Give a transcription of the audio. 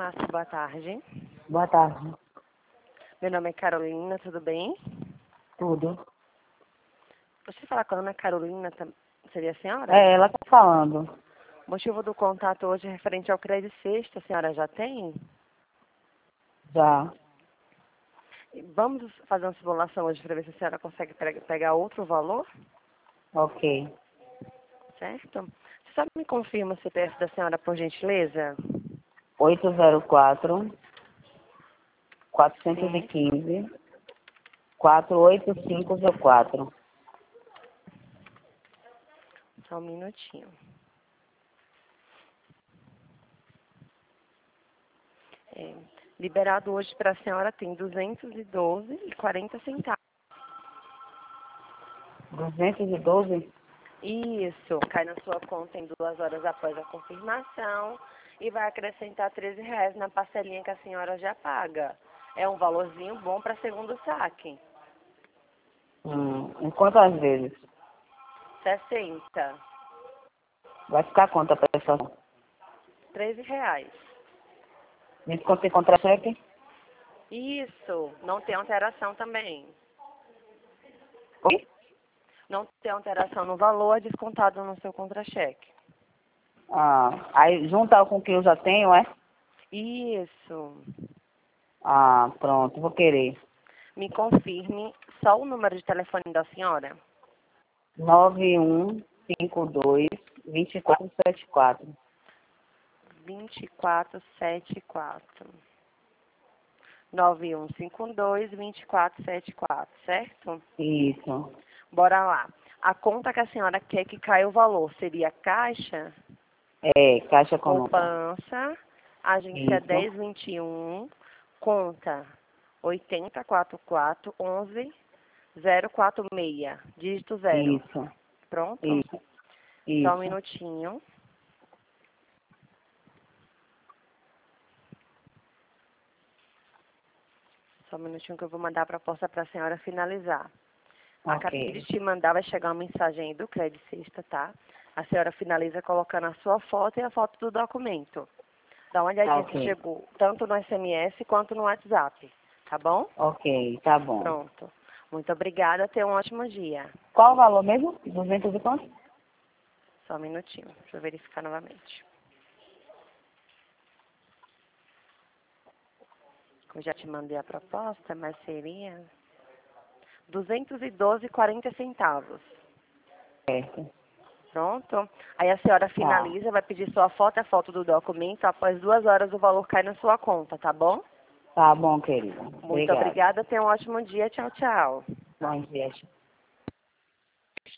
Márcia, boa tarde. Boa tarde. Meu nome é Carolina, tudo bem? Tudo. Você falar com a Ana Carolina, seria a senhora? É, ela tá falando. O motivo do contato hoje é referente ao crédito sexta, a senhora já tem? Já. Vamos fazer uma simulação hoje para ver se a senhora consegue pegar outro valor, Ok. certo? Você só me confirma o CPF da senhora, por gentileza? 804 Sim. 415 48504. Só um minutinho. É, liberado hoje para a senhora tem 212,40 centavos. 212? Isso, cai na sua conta em 2 horas após a confirmação e vai acrescentar R$ 13 na parcelinha que a senhora já paga. É um valorzinho bom para segundo saque. Em quantas vezes? 60. Vai ficar quanto a prestação? R$ 13. Desconto em contra-cheque? Isso, não tem alteração também. Oi? Não tem alteração no valor, é descontado no seu contra-cheque. Aí junta com o que eu já tenho, é? Isso. Pronto, vou querer. Me confirme só o número de telefone da senhora. 9152 2474. 2474. 9152-2474, certo? Isso. Bora lá. A conta que a senhora quer que caia o valor seria Caixa, É, Caixa Econômica. poupança, agência Isso. 1021, conta 8044-11-046, dígito 0. Isso. Pronto? Isso. Só um Isso. minutinho. Só um minutinho que eu vou mandar a proposta para a senhora finalizar. Acabei de Ok. te mandar, vai chegar uma mensagem aí do Crédito Sexta, tá? A senhora finaliza colocando a sua foto e a foto do documento. Dá uma Tá olhadinha se ok. chegou tanto no SMS quanto no WhatsApp, tá bom? Ok, tá bom. Pronto. Muito obrigada, tenha um ótimo dia. Qual o valor mesmo? 200 e quanto? Só um minutinho, deixa eu verificar novamente. Eu já te mandei a proposta, mas seria R$ 212,40. Certo. Pronto. Aí a senhora Tá. finaliza, vai pedir sua foto e a foto do documento. Após 2 horas o valor cai na sua conta, tá bom? Tá bom, querida. Muito Obrigada. obrigada, tenha um ótimo dia. Tchau, tchau. Bom dia.